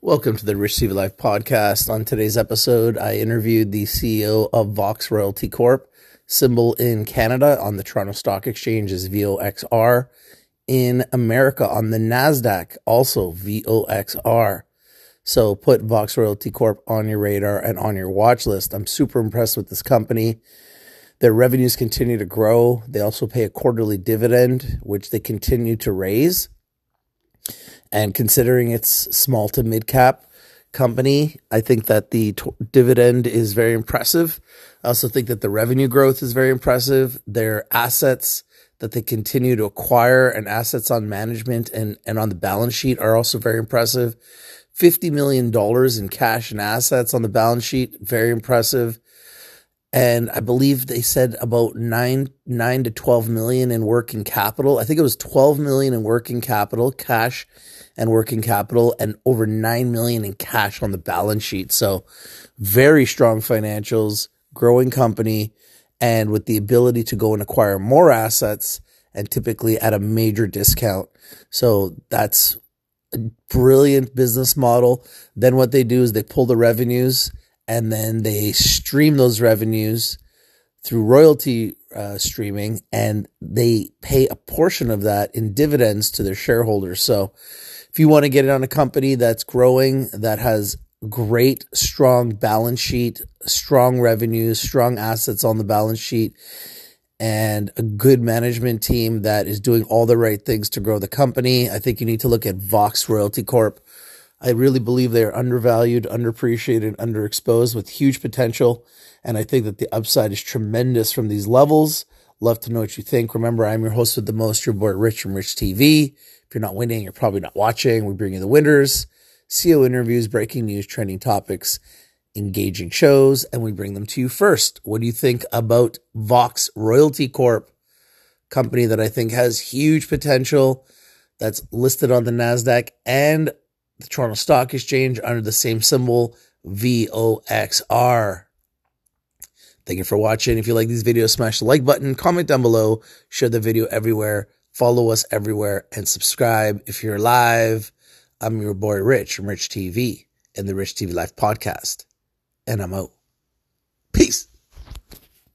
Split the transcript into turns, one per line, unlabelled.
Welcome to the Rich TV Life podcast. On today's episode, I interviewed the CEO of Vox Royalty Corp. Symbol in Canada on the Toronto Stock Exchange is VOXR. In America on the NASDAQ, also VOXR. So put Vox Royalty Corp on your radar and on your watch list. I'm super impressed with this company. Their revenues continue to grow. They also pay a quarterly dividend, which they continue to raise. And considering it's small to mid-cap company, I think that the dividend is very impressive. I also think that the revenue growth is very impressive. Their assets that they continue to acquire and assets on management and on the balance sheet are also very impressive. $50 million in cash and assets on the balance sheet, very impressive. And I believe they said about 9 to 12 million in working capital. I think it was 12 million in working capital, cash and working capital, and over 9 million in cash on the balance sheet. So very strong financials, growing company, and with the ability to go and acquire more assets and typically at a major discount. So that's a brilliant business model. Then what they do is they pull the revenues and then they stream those revenues through royalty streaming, and they pay a portion of that in dividends to their shareholders. So if you want to get in on a company that's growing, that has great, strong balance sheet, strong revenues, strong assets on the balance sheet, and a good management team that is doing all the right things to grow the company, I think you need to look at Vox Royalty Corp. I really believe they are undervalued, underappreciated, underexposed with huge potential. And I think that the upside is tremendous from these levels. Love to know what you think. Remember, I'm your host with the most, your boy Rich from Rich TV. If you're not winning, you're probably not watching. We bring you the winners, CEO interviews, breaking news, trending topics, engaging shows, and we bring them to you first. What do you think about Vox Royalty Corp? Company that I think has huge potential, that's listed on the NASDAQ and the Toronto Stock Exchange under the same symbol, VOXR. Thank you for watching. If you like these videos, smash the like button, comment down below, share the video everywhere, follow us everywhere, and subscribe. If you're live, I'm your boy Rich from Rich TV and the Rich TV Life podcast. And I'm out. Peace.